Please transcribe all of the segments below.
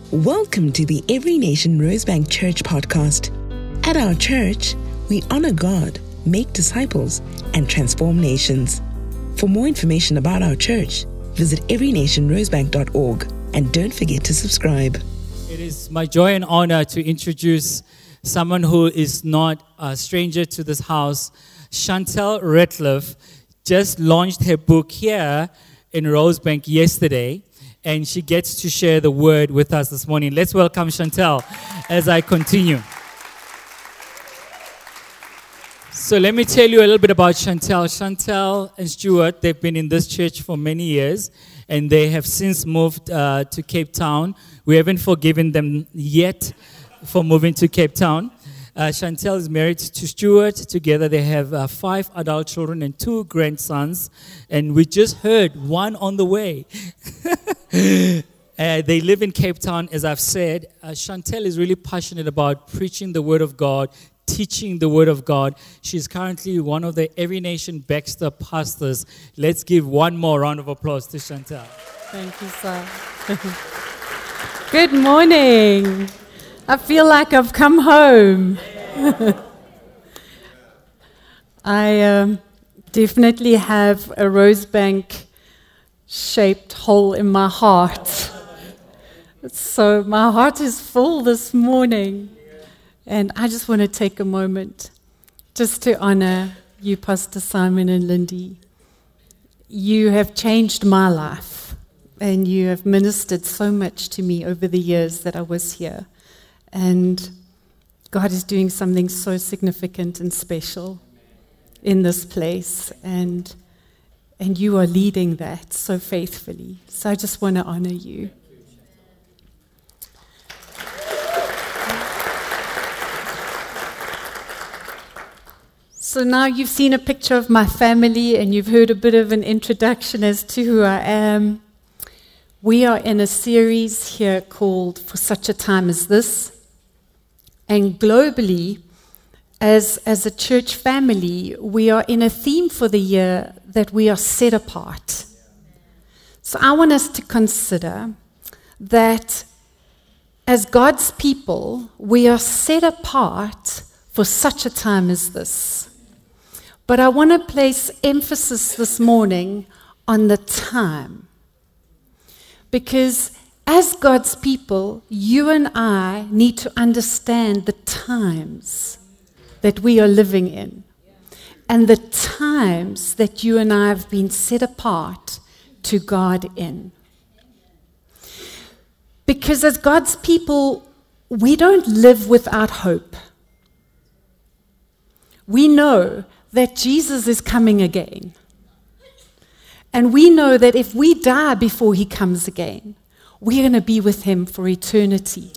Welcome to the Every Nation Rosebank Church podcast. At our church, we honor God, make disciples, and transform nations. For more information about our church, visit everynationrosebank.org and don't forget to subscribe. It is my joy and honor to introduce someone who is not a stranger to this house. Chantel Ratliff just launched her book here in Rosebank yesterday, and she gets to share the word with us this morning. Let's welcome Chantel as I continue. So let me tell you a little bit about Chantel. Chantel and Stuart, they've been in this church for many years, and they have since moved to Cape Town. We haven't forgiven them yet for moving to Cape Town. Chantel is married to Stuart. Together they have 5 adult children and 2 grandsons. And we just heard one on the way. They live in Cape Town, as I've said. Chantel is really passionate about preaching the Word of God, teaching the Word of God. She's currently one of the Every Nation Baxter pastors. Let's give one more round of applause to Chantel. Thank you, sir. Good morning. I feel like I've come home. I definitely have a Rosebank-shaped hole in my heart. So my heart is full this morning. And I just want to take a moment just to honor you, Pastor Simon and Lindy. You have changed my life, and you have ministered so much to me over the years that I was here. And God is doing something so significant and special in this place, and you are leading that so faithfully. So I just want to honor you. So now you've seen a picture of my family, and you've heard a bit of an introduction as to who I am. We are in a series here called For Such a Time as This. And globally, as a church family, we are in a theme for the year that we are set apart. So I want us to consider that as God's people, we are set apart for such a time as this. But I want to place emphasis this morning on the time. Because as God's people, you and I need to understand the times that we are living in and the times that you and I have been set apart to God in. Because as God's people, we don't live without hope. We know that Jesus is coming again. And we know that if we die before he comes again, we're going to be with him for eternity.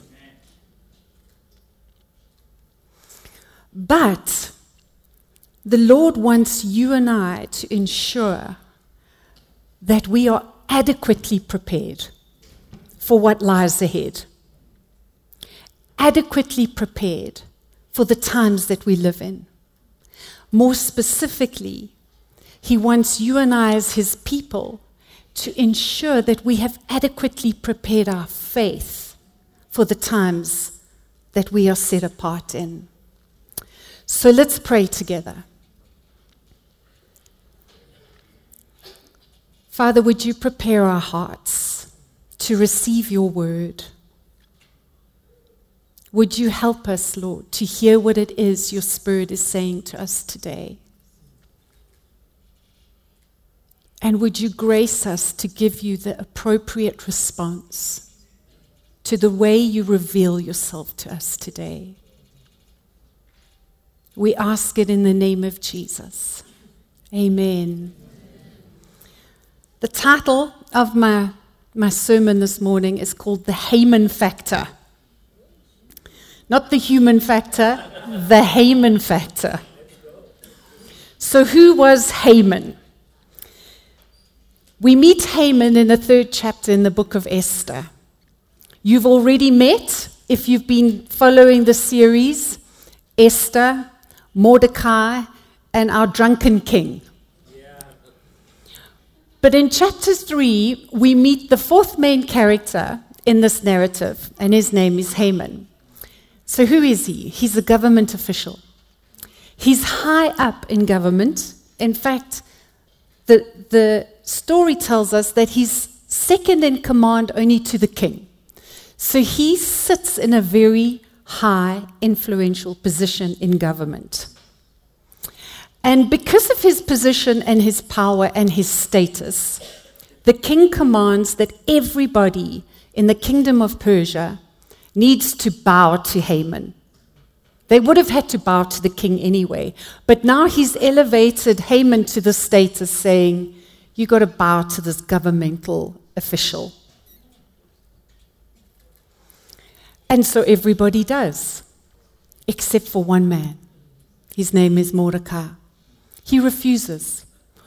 But the Lord wants you and I to ensure that we are adequately prepared for what lies ahead. Adequately prepared for the times that we live in. More specifically, he wants you and I as his people to ensure that we have adequately prepared our faith for the times that we are set apart in. So let's pray together. Father, would you prepare our hearts to receive your word? Would you help us, Lord, to hear what it is your Spirit is saying to us today? And would you grace us to give you the appropriate response to the way you reveal yourself to us today? We ask it in the name of Jesus. Amen. The title of my sermon this morning is called The Haman Factor. Not the human factor, the Haman factor. So who was Haman? We meet Haman in the 3rd chapter in the book of Esther. You've already met, if you've been following the series, Esther, Mordecai, and our drunken king. But in chapter 3, we meet the 4th main character in this narrative, and his name is Haman. So who is he? He's a government official. He's high up in government. In fact, the story tells us that he's second in command only to the king. So he sits in a very high, influential position in government. And because of his position and his power and his status, the king commands that everybody in the kingdom of Persia needs to bow to Haman. They would have had to bow to the king anyway, but now he's elevated Haman to the status saying, you got to bow to this governmental official. And so everybody does, except for one man. His name is Mordecai. He refuses.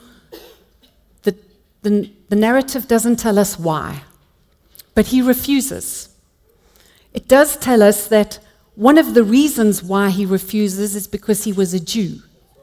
The narrative doesn't tell us why, but he refuses. It does tell us that one of the reasons why he refuses is because he was a Jew.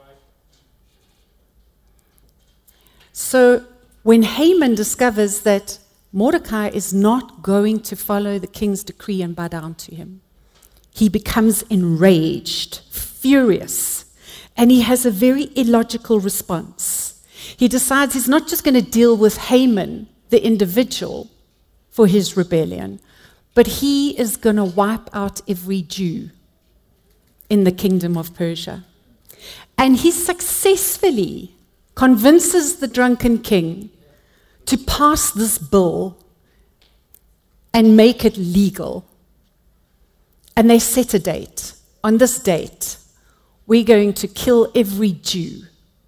So when Haman discovers that Mordecai is not going to follow the king's decree and bow down to him, he becomes enraged, furious, and he has a very illogical response. He decides he's not just going to deal with Haman, the individual, for his rebellion, but he is going to wipe out every Jew in the kingdom of Persia. And he successfully convinces the drunken king to pass this bill and make it legal. And they set a date. On this date, we're going to kill every Jew,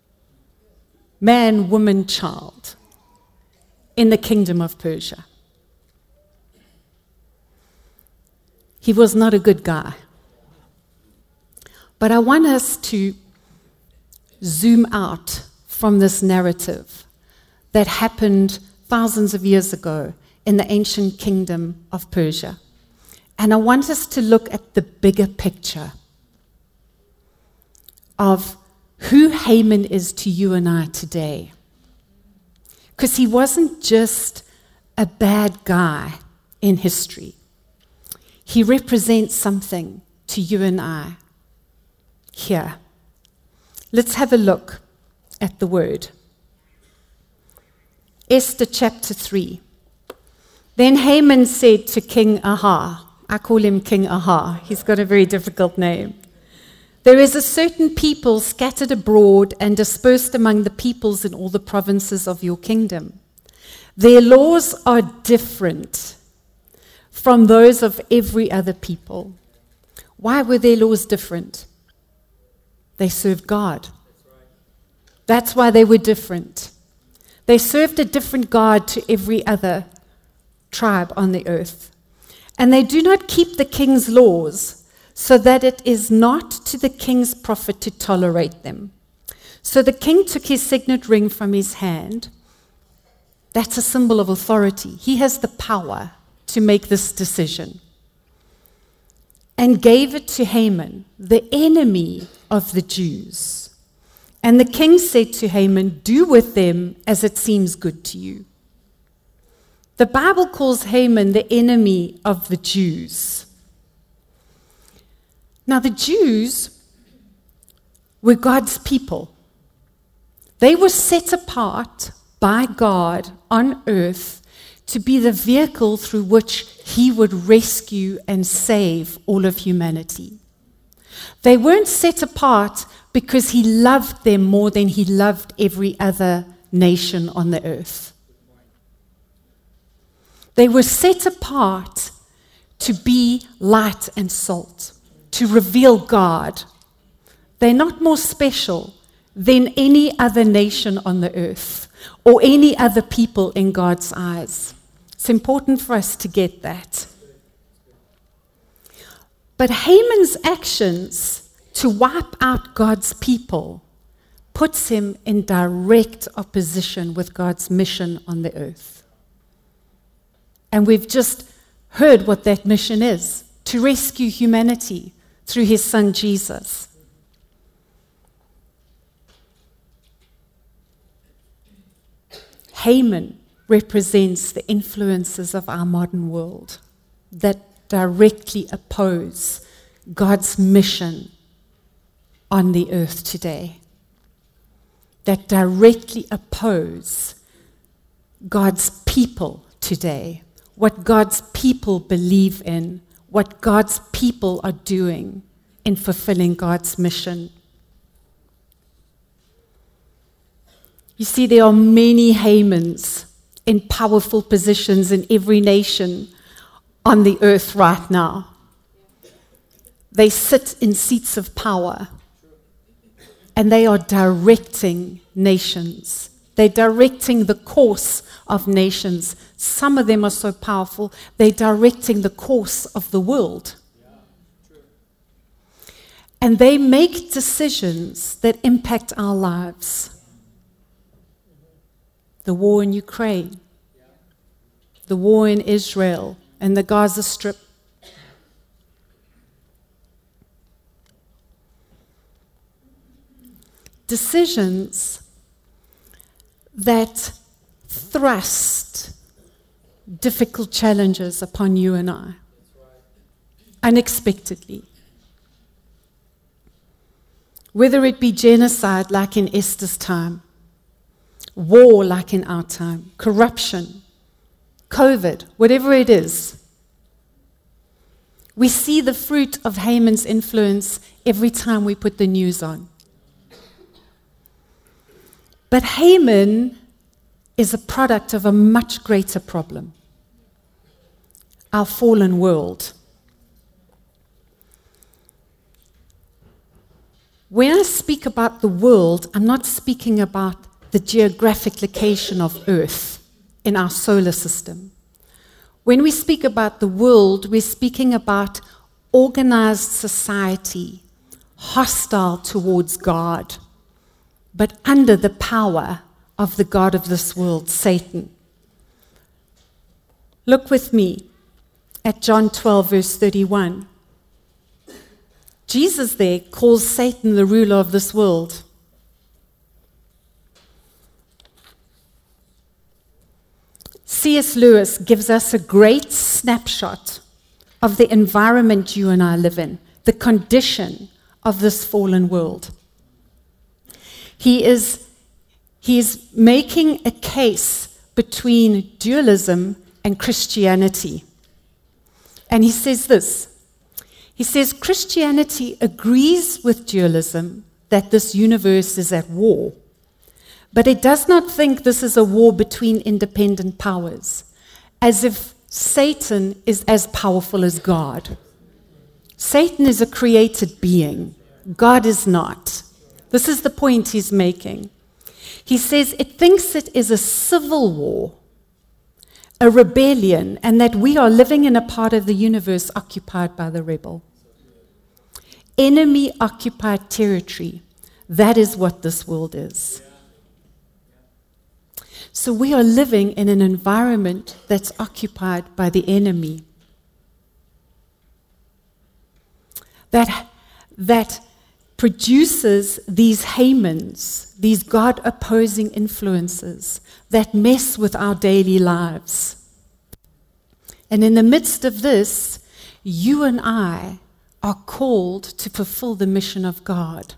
man, woman, child, in the kingdom of Persia. He was not a good guy. But I want us to zoom out from this narrative that happened thousands of years ago in the ancient kingdom of Persia. And I want us to look at the bigger picture of who Haman is to you and I today. Because he wasn't just a bad guy in history. He represents something to you and I here. Let's have a look at the word. Esther chapter 3. Then Haman said to King Aha, I call him King Aha, he's got a very difficult name. There is a certain people scattered abroad and dispersed among the peoples in all the provinces of your kingdom. Their laws are different from those of every other people. Why were their laws different? They served God. That's why they were different. They served a different God to every other tribe on the earth. And they do not keep the king's laws, so that it is not to the king's profit to tolerate them. So the king took his signet ring from his hand. That's a symbol of authority. He has the power to make this decision. And gave it to Haman, the enemy of the Jews. And the king said to Haman, do with them as it seems good to you. The Bible calls Haman the enemy of the Jews. Now, the Jews were God's people. They were set apart by God on earth to be the vehicle through which he would rescue and save all of humanity. They weren't set apart because he loved them more than he loved every other nation on the earth. They were set apart to be light and salt, to reveal God. They're not more special than any other nation on the earth or any other people in God's eyes. It's important for us to get that. But Haman's actions to wipe out God's people puts him in direct opposition with God's mission on the earth. And we've just heard what that mission is, to rescue humanity through his son Jesus. Haman represents the influences of our modern world. that directly oppose God's mission on the earth today, that directly oppose God's people today, what God's people believe in, what God's people are doing in fulfilling God's mission. You see, there are many Hamans in powerful positions in every nation on the earth right now. They sit in seats of power, and they are directing nations. They're directing the course of nations. Some of them are so powerful, they're directing the course of the world. And they make decisions that impact our lives. The war in Ukraine, the war in Israel and the Gaza Strip. Decisions that thrust difficult challenges upon you and I, unexpectedly. Whether it be genocide like in Esther's time, war like in our time, corruption, COVID, whatever it is. We see the fruit of Haman's influence every time we put the news on. But Haman is a product of a much greater problem, our fallen world. When I speak about the world, I'm not speaking about the geographic location of Earth in our solar system. When we speak about the world, we're speaking about organized society, hostile towards God, but under the power of the God of this world, Satan. Look with me at John 12, verse 31. Jesus there calls Satan the ruler of this world. C.S. Lewis gives us a great snapshot of the environment you and I live in, the condition of this fallen world. He is making a case between dualism and Christianity. And he says this. He says Christianity agrees with dualism that this universe is at war. But it does not think this is a war between independent powers, as if Satan is as powerful as God. Satan is a created being. God is not. This is the point he's making. He says it thinks it is a civil war, a rebellion, and that we are living in a part of the universe occupied by the rebel. Enemy-occupied territory. That is what this world is. So we are living in an environment that's occupied by the enemy. That produces these Hamans, these God-opposing influences that mess with our daily lives. And in the midst of this, you and I are called to fulfill the mission of God.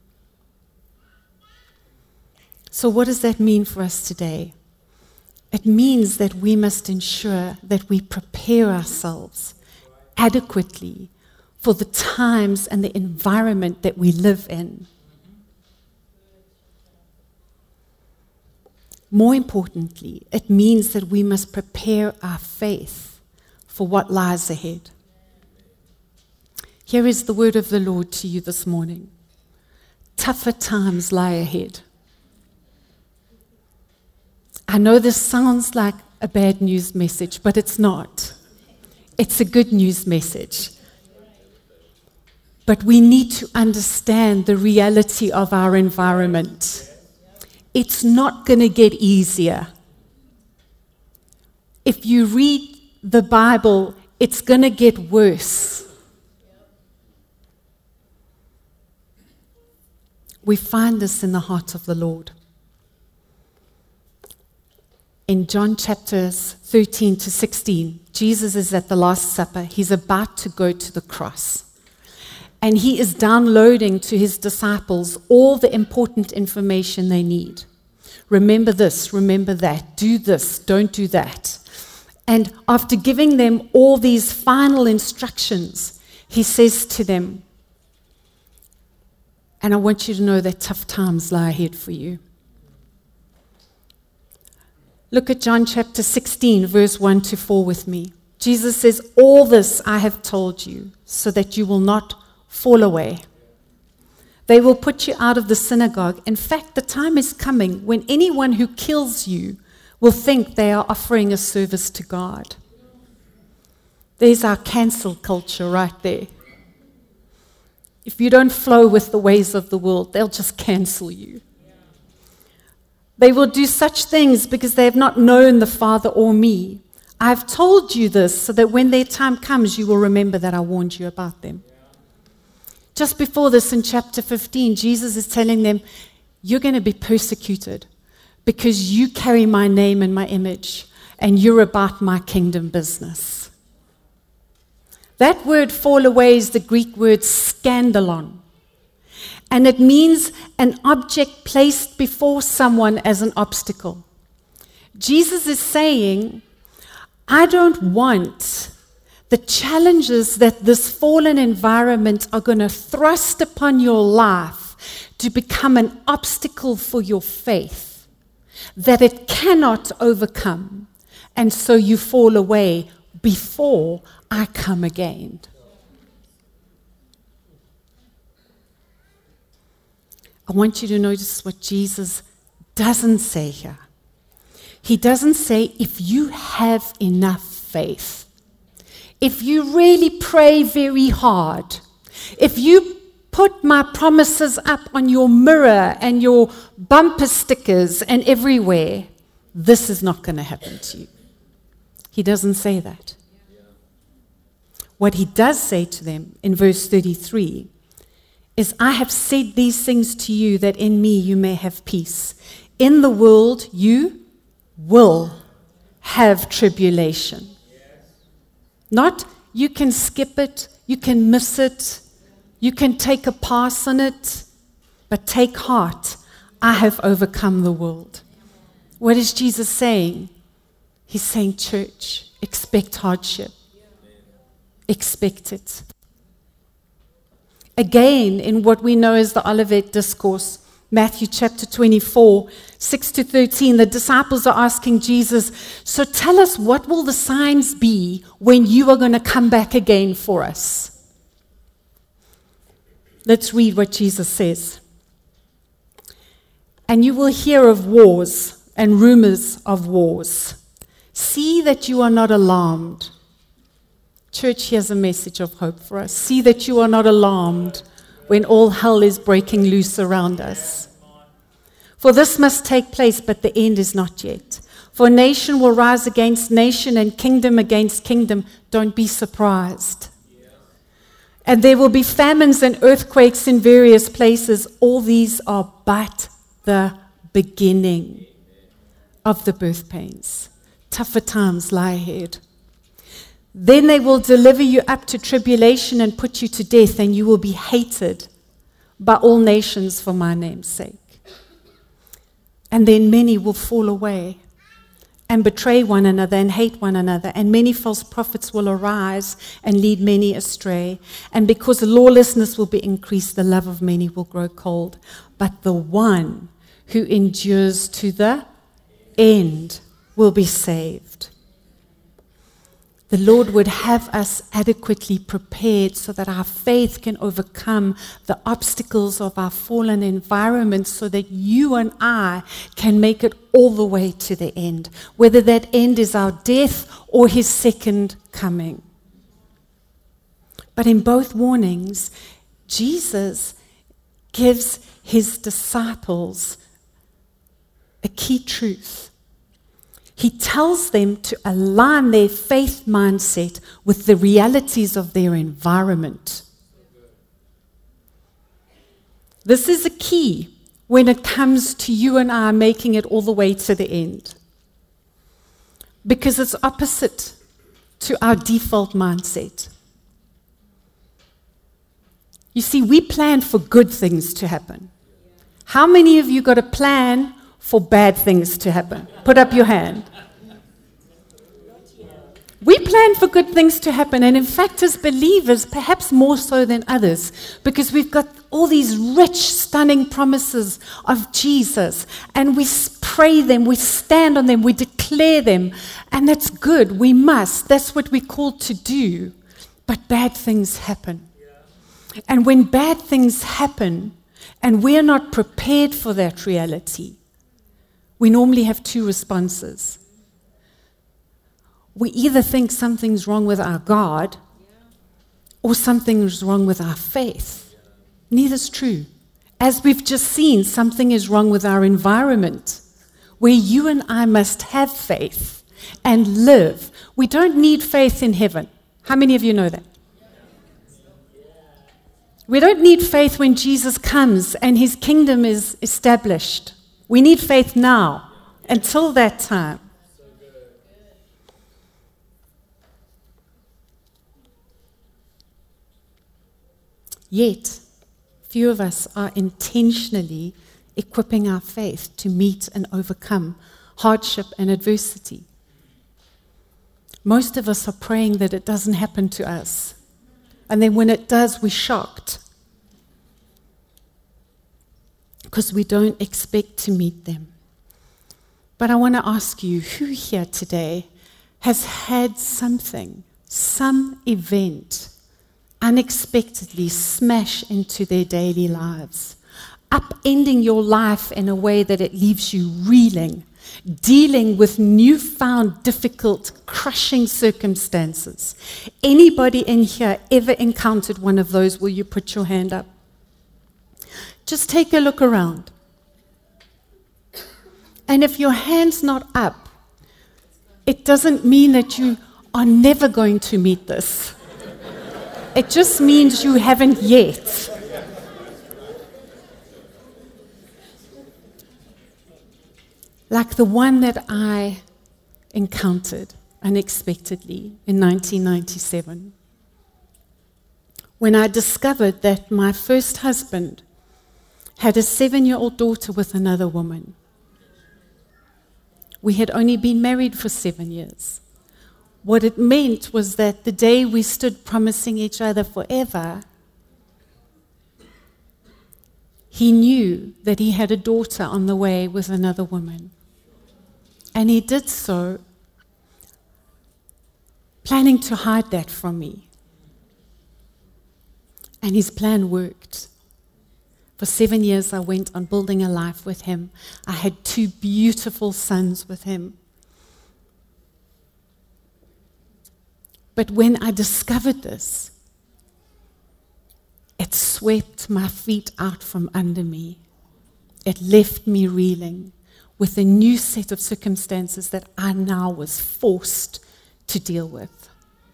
So what does that mean for us today? It means that we must ensure that we prepare ourselves adequately for the times and the environment that we live in. More importantly, it means that we must prepare our faith for what lies ahead. Here is the word of the Lord to you this morning. Tougher times lie ahead. I know this sounds like a bad news message, but it's not. It's a good news message. But we need to understand the reality of our environment. It's not going to get easier. If you read the Bible, it's going to get worse. We find this in the heart of the Lord. in John chapters 13 to 16, Jesus is at the Last Supper. He's about to go to the cross. And he is downloading to his disciples all the important information they need. Remember this, remember that, do this, don't do that. And after giving them all these final instructions, he says to them, and I want you to know that tough times lie ahead for you. Look at John chapter 16, verse 1 to 4 with me. Jesus says, all this I have told you so that you will not fall away. They will put you out of the synagogue. In fact, the time is coming when anyone who kills you will think they are offering a service to God. There's our cancel culture right there. If you don't flow with the ways of the world, they'll just cancel you. They will do such things because they have not known the Father or me. I have told you this so that when their time comes, you will remember that I warned you about them. Just before this in chapter 15, Jesus is telling them, you're going to be persecuted because you carry my name and my image and you're about my kingdom business. That word fall away is the Greek word scandalon. And it means an object placed before someone as an obstacle. Jesus is saying, I don't want the challenges that this fallen environment are going to thrust upon your life to become an obstacle for your faith that it cannot overcome. And so you fall away before I come again. I want you to notice what Jesus doesn't say here. He doesn't say, if you have enough faith, if you really pray very hard, if you put my promises up on your mirror and your bumper stickers and everywhere, this is not going to happen to you. He doesn't say that. What he does say to them in verse 33 is, I have said these things to you that in me you may have peace. In the world you will have tribulation. Not you can skip it, you can miss it, you can take a pass on it, but take heart, I have overcome the world. What is Jesus saying? He's saying, church, expect hardship. Expect it. Again, in what we know as the Olivet Discourse, Matthew chapter 24, 6 to 13, the disciples are asking Jesus, so tell us, what will the signs be when you are going to come back again for us? Let's read what Jesus says. And you will hear of wars and rumors of wars. See that you are not alarmed. Church, here's a message of hope for us. See that you are not alarmed when all hell is breaking loose around us. For this must take place, but the end is not yet. For nation will rise against nation and kingdom against kingdom. Don't be surprised. And there will be famines and earthquakes in various places. All these are but the beginning of the birth pains. Tougher times lie ahead. Then they will deliver you up to tribulation and put you to death, and you will be hated by all nations for my name's sake. And then many will fall away and betray one another and hate one another, and many false prophets will arise and lead many astray. And because lawlessness will be increased, the love of many will grow cold. But the one who endures to the end will be saved. The Lord would have us adequately prepared so that our faith can overcome the obstacles of our fallen environment, so that you and I can make it all the way to the end, whether that end is our death or his second coming. But in both warnings, Jesus gives his disciples a key truth. He tells them to align their faith mindset with the realities of their environment. This is a key when it comes to you and I making it all the way to the end. because it's opposite to our default mindset. You see, we plan for good things to happen. How many of you got a plan for bad things to happen? Put up your hand. We plan for good things to happen, and in fact, as believers, perhaps more so than others, because we've got all these rich, stunning promises of Jesus, and we pray them, we stand on them, we declare them, and that's good. We must. That's what we're called to do. But bad things happen. And when bad things happen, and we're not prepared for that reality, we normally have two responses. We either think something's wrong with our God or something's wrong with our faith. Neither's true. As we've just seen, something is wrong with our environment, where you and I must have faith and live. We don't need faith in heaven. How many of you know that? We don't need faith when Jesus comes and his kingdom is established. We need faith now, until that time. Yet, few of us are intentionally equipping our faith to meet and overcome hardship and adversity. Most of us are praying that it doesn't happen to us. And then when it does, we're shocked. Because we don't expect to meet them. But I want to ask you, who here today has had something, some event, unexpectedly smash into their daily lives, upending your life in a way that it leaves you reeling, dealing with newfound, difficult, crushing circumstances? Anybody in here ever encountered one of those? Will you put your hand up? Just take a look around. And if your hand's not up, it doesn't mean that you are never going to meet this. It just means you haven't yet. Like the one that I encountered unexpectedly in 1997, when I discovered that my first husband had a 7-year-old daughter with another woman. We had only been married for 7 years. What it meant was that the day we stood promising each other forever, he knew that he had a daughter on the way with another woman. And he did so planning to hide that from me. And his plan worked. For 7 years, I went on building a life with him. I had 2 beautiful sons with him. But when I discovered this, it swept my feet out from under me. It left me reeling with a new set of circumstances that I now was forced to deal with.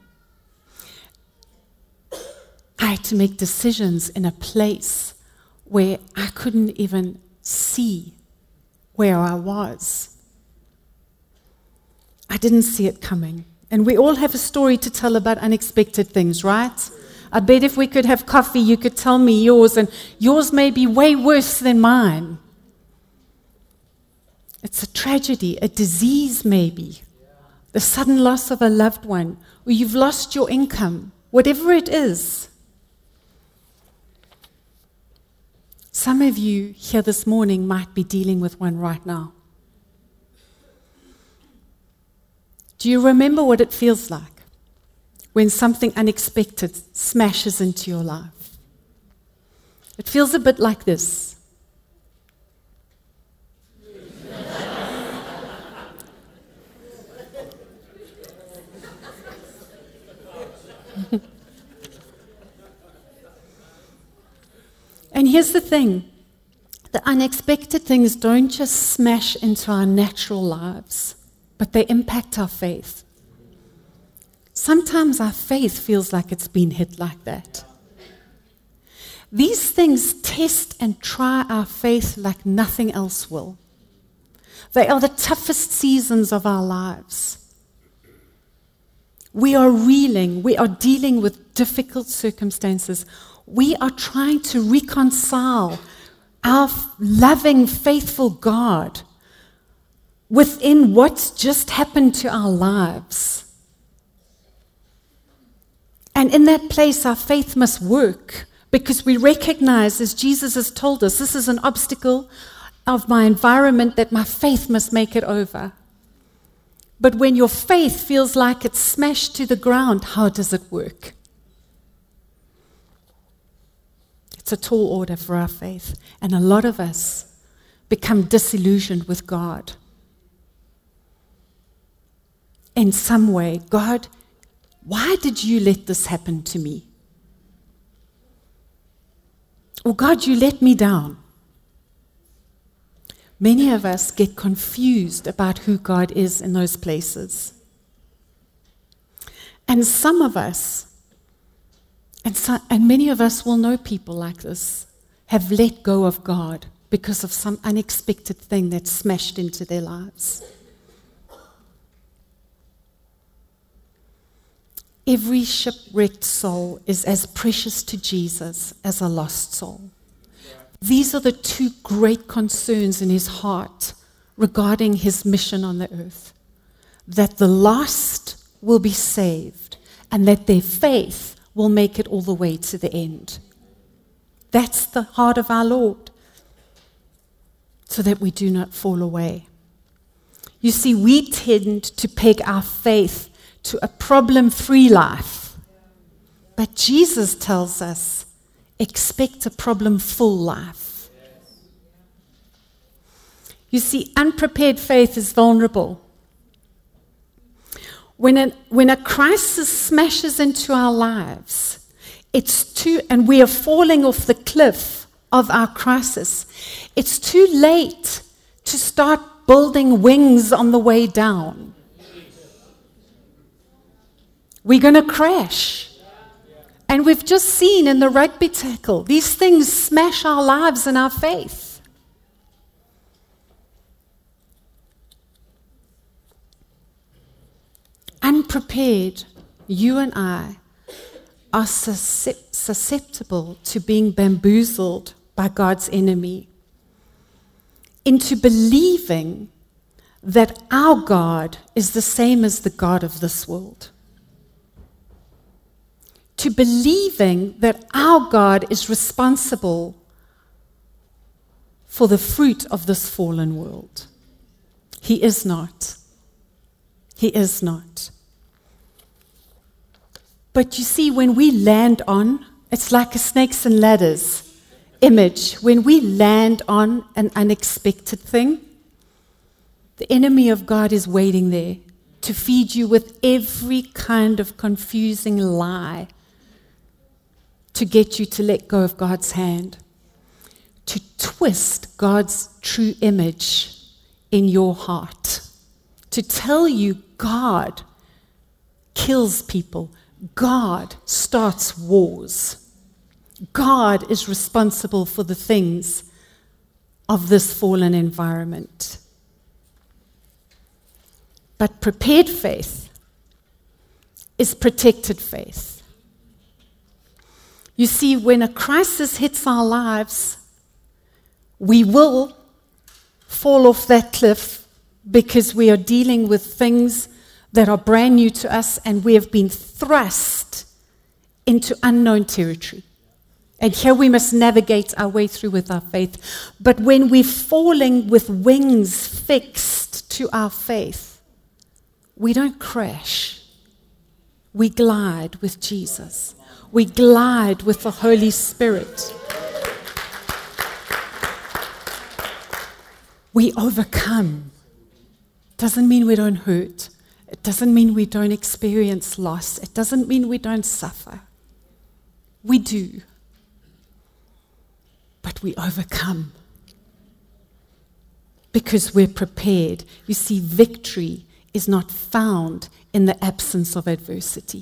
I had to make decisions in a place where I couldn't even see where I was. I didn't see it coming. And we all have a story to tell about unexpected things, right? I bet if we could have coffee, you could tell me yours, and yours may be way worse than mine. It's a tragedy, a disease maybe, the sudden loss of a loved one, or you've lost your income, whatever it is. Some of you here this morning might be dealing with one right now. Do you remember what it feels like when something unexpected smashes into your life? It feels a bit like this. And here's the thing. The unexpected things don't just smash into our natural lives, but they impact our faith. Sometimes our faith feels like it's been hit like that. These things test and try our faith like nothing else will. They are the toughest seasons of our lives. We are reeling. We are dealing with difficult circumstances. We are trying to reconcile our loving, faithful God within what's just happened to our lives. And in that place, our faith must work, because we recognize, as Jesus has told us, this is an obstacle of my environment that my faith must make it over. But when your faith feels like it's smashed to the ground, how does it work? It's a tall order for our faith. And a lot of us become disillusioned with God. In some way, God, why did you let this happen to me? Or God, you let me down. Many of us get confused about who God is in those places. And some of us, and many of us will know people like this, have let go of God because of some unexpected thing that smashed into their lives. Every shipwrecked soul is as precious to Jesus as a lost soul. These are the two great concerns in his heart regarding his mission on the earth. That the lost will be saved and that their faith will make it all the way to the end. That's the heart of our Lord, so that we do not fall away. You see, we tend to peg our faith to a problem-free life. But Jesus tells us, expect a problem-full life. You see, unprepared faith is vulnerable. When a crisis smashes into our lives, and we are falling off the cliff of our crisis, it's too late to start building wings on the way down. We're going to crash. And we've just seen in the rugby tackle, these things smash our lives and our faith. Unprepared, you and I are susceptible to being bamboozled by God's enemy into believing that our God is the same as the God of this world. To believing that our God is responsible for the fruit of this fallen world. He is not. He is not. But you see, when we land on, it's like a snakes and ladders image. When we land on an unexpected thing, the enemy of God is waiting there to feed you with every kind of confusing lie to get you to let go of God's hand, to twist God's true image in your heart, to tell you God kills people, God starts wars, God is responsible for the things of this fallen environment. But prepared faith is protected faith. You see, when a crisis hits our lives, we will fall off that cliff because we are dealing with things that are brand new to us and we have been thrust into unknown territory. And here we must navigate our way through with our faith. But when we're falling with wings fixed to our faith, we don't crash. We glide with Jesus. We glide with the Holy Spirit. We overcome. Doesn't mean we don't hurt. It doesn't mean we don't experience loss. It doesn't mean we don't suffer. We do. But we overcome. Because we're prepared. You see, victory is not found in the absence of adversity.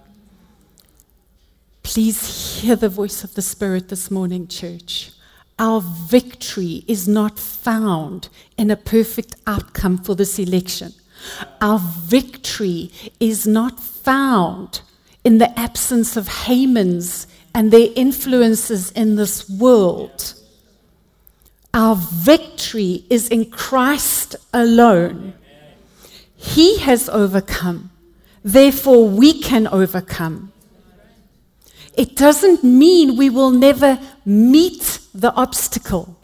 Please hear the voice of the Spirit this morning, church. Our victory is not found in a perfect outcome for this election. Our victory is not found in the absence of Hamans and their influences in this world. Our victory is in Christ alone. He has overcome. Therefore, we can overcome. It doesn't mean we will never meet the obstacle.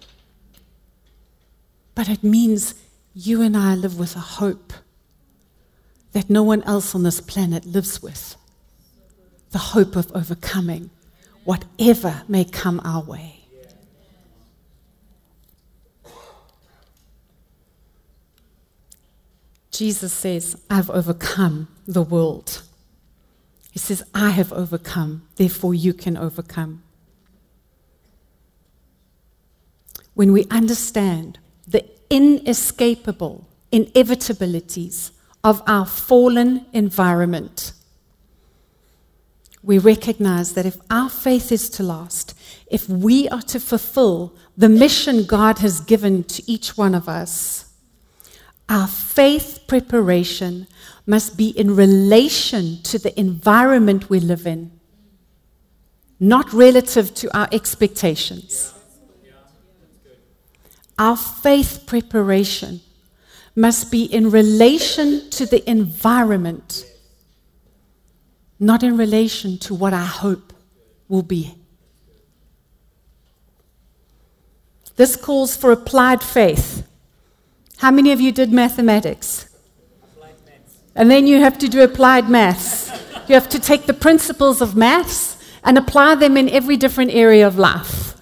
But it means you and I live with a hope that no one else on this planet lives with. The hope of overcoming whatever may come our way. Jesus says, I've overcome the world. He says, I have overcome, therefore you can overcome. When we understand the inescapable inevitabilities of our fallen environment, we recognize that if our faith is to last, if we are to fulfill the mission God has given to each one of us, our faith preparation must be in relation to the environment we live in, not relative to our expectations. Our faith preparation must be in relation to the environment, not in relation to what I hope will be. This calls for applied faith. How many of you did mathematics? And then you have to do applied maths. You have to take the principles of maths and apply them in every different area of life.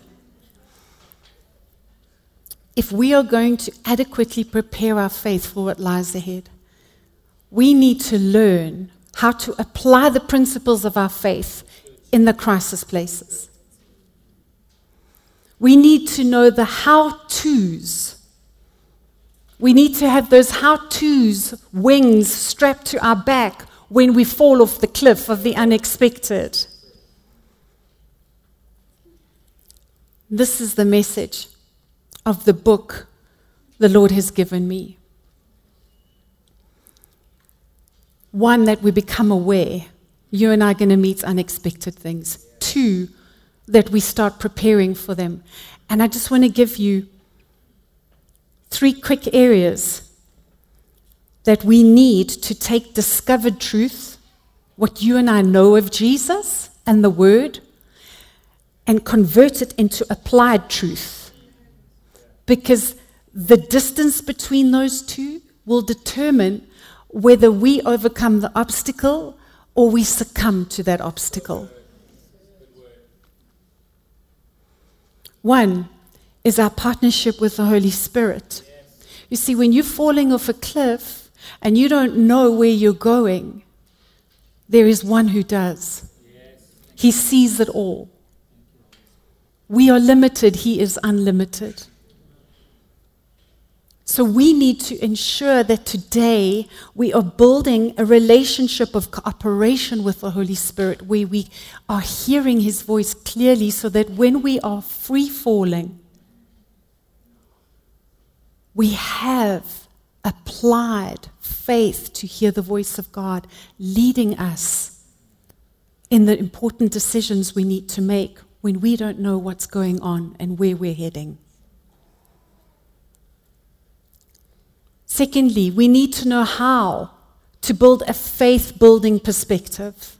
If we are going to adequately prepare our faith for what lies ahead, we need to learn how to apply the principles of our faith in the crisis places. We need to know the how-tos. We need to have those how-tos wings strapped to our back when we fall off the cliff of the unexpected. This is the message of the book the Lord has given me. One, that we become aware you and I are going to meet unexpected things. Two, that we start preparing for them. And I just want to give you 3 quick areas that we need to take discovered truth, what you and I know of Jesus and the Word, and convert it into applied truth. Because the distance between those two will determine whether we overcome the obstacle or we succumb to that obstacle. One is our partnership with the Holy Spirit. You see, when you're falling off a cliff and you don't know where you're going, there is one who does. He sees it all. We are limited, He is unlimited. So we need to ensure that today we are building a relationship of cooperation with the Holy Spirit where we are hearing His voice clearly so that when we are free falling, we have applied faith to hear the voice of God leading us in the important decisions we need to make when we don't know what's going on and where we're heading. Secondly, we need to know how to build a faith-building perspective.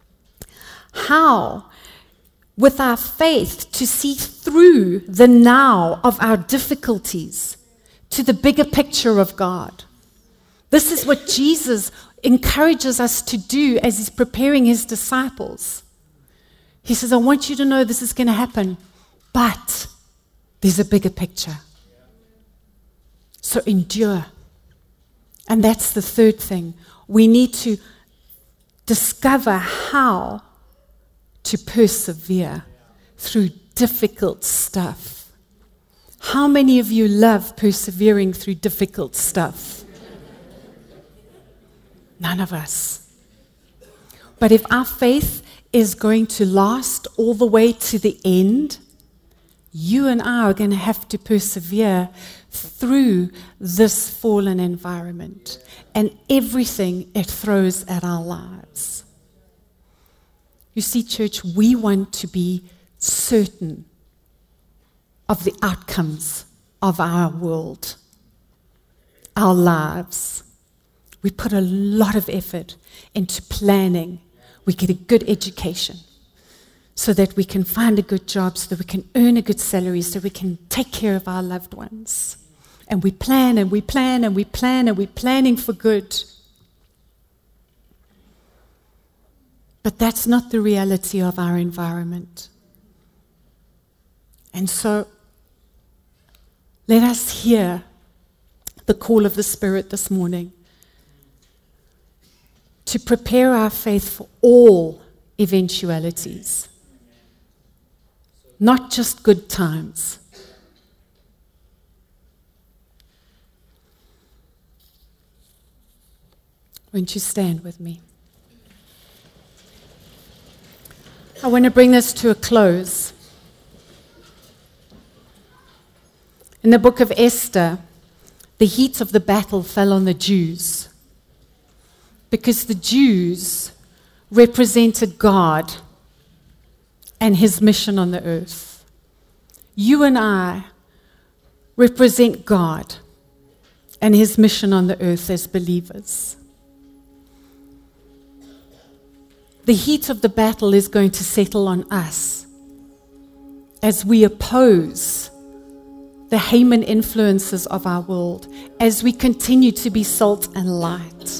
How, with our faith, to see through the now of our difficulties to the bigger picture of God. This is what Jesus encourages us to do as He's preparing His disciples. He says, I want you to know this is going to happen, but there's a bigger picture. So endure. And that's the third thing. We need to discover how to persevere through difficult stuff. How many of you love persevering through difficult stuff? None of us. But if our faith is going to last all the way to the end, you and I are going to have to persevere through this fallen environment and everything it throws at our lives. You see, church, we want to be certain of the outcomes of our world, our lives. We put a lot of effort into planning. We get a good education so that we can find a good job, so that we can earn a good salary, so we can take care of our loved ones. And we plan and we plan and we plan and we're planning for good. But that's not the reality of our environment. And so, let us hear the call of the Spirit this morning to prepare our faith for all eventualities, not just good times. Won't you stand with me? I want to bring this to a close. In the book of Esther, the heat of the battle fell on the Jews because the Jews represented God and his mission on the earth. You and I represent God and his mission on the earth as believers. The heat of the battle is going to settle on us as we oppose the Haman influences of our world, as we continue to be salt and light.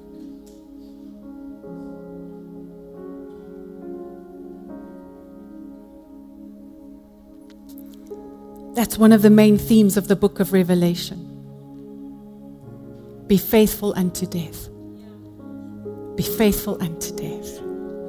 That's one of the main themes of the book of Revelation. Be faithful unto death. Be faithful unto death.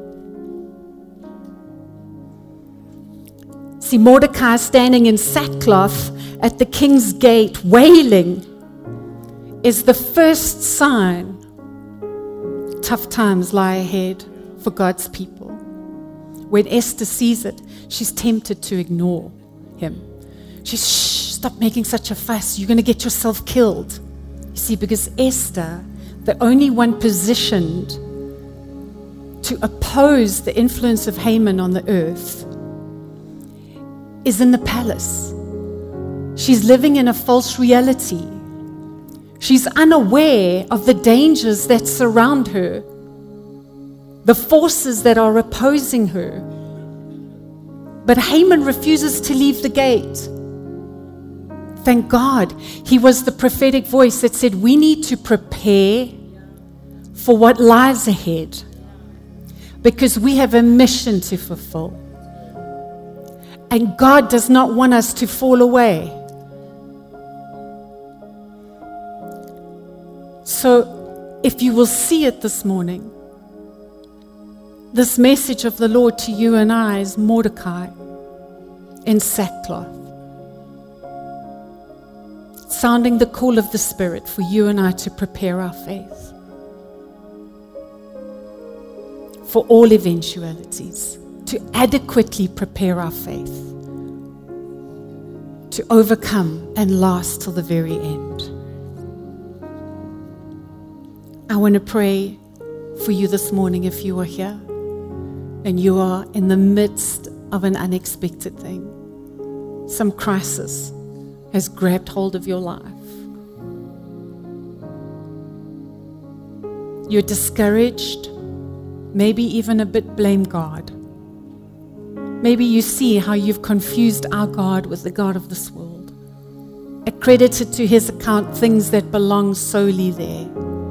See, Mordecai standing in sackcloth at the king's gate, wailing, is the first sign tough times lie ahead for God's people. When Esther sees it, she's tempted to ignore him. She's, shh, stop making such a fuss. You're going to get yourself killed. You see, because Esther, the only one positioned to oppose the influence of Haman on the earth, is in the palace. She's living in a false reality. She's unaware of the dangers that surround her, the forces that are opposing her. But Haman refuses to leave the gate. Thank God he was the prophetic voice that said, we need to prepare for what lies ahead because we have a mission to fulfill. And God does not want us to fall away. So, if you will see it this morning, this message of the Lord to you and I is Mordecai in sackcloth, sounding the call of the Spirit for you and I to prepare our faith for all eventualities, to adequately prepare our faith to overcome and last till the very end. I want to pray for you this morning if you are here and you are in the midst of an unexpected thing. Some crisis has grabbed hold of your life. You're discouraged, maybe even a bit blame God. Maybe you see how you've confused our God with the God of this world, accredited to his account things that belong solely there.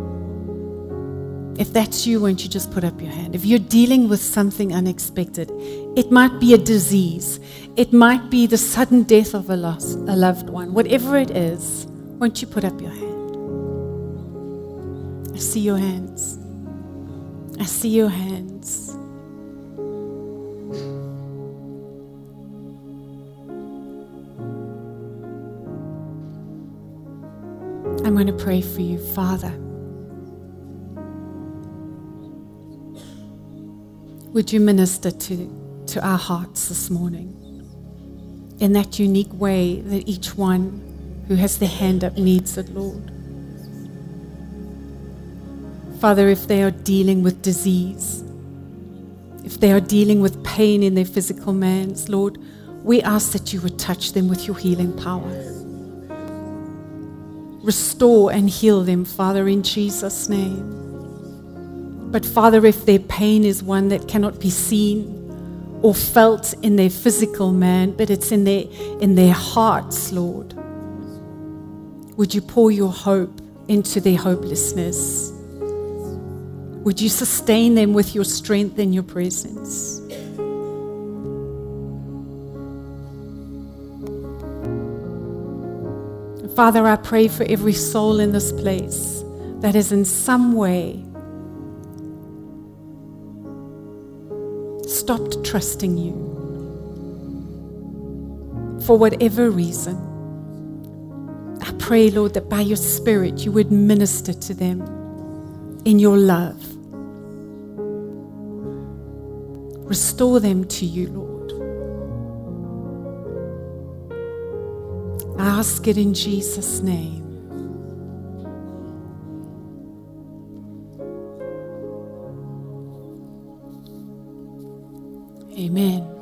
If that's you, won't you just put up your hand? If you're dealing with something unexpected, it might be a disease, it might be the sudden death of a loved one, whatever it is, won't you put up your hand? I see your hands. I see your hands. I'm going to pray for you, Father. Would you minister to our hearts this morning? in that unique way that each one who has their hand up needs it, Lord. Father, if they are dealing with disease, if they are dealing with pain in their physical mans, Lord, we ask that you would touch them with your healing power. Restore and heal them, Father, in Jesus' name. But Father, if their pain is one that cannot be seen or felt in their physical man, but it's in their hearts, Lord, would you pour your hope into their hopelessness? Would you sustain them with your strength and your presence? Father, I pray for every soul in this place that is in some way stopped trusting you for whatever reason. I pray, Lord, that by your Spirit you would minister to them in your love. Restore them to you, Lord. I ask it in Jesus' name. Amen.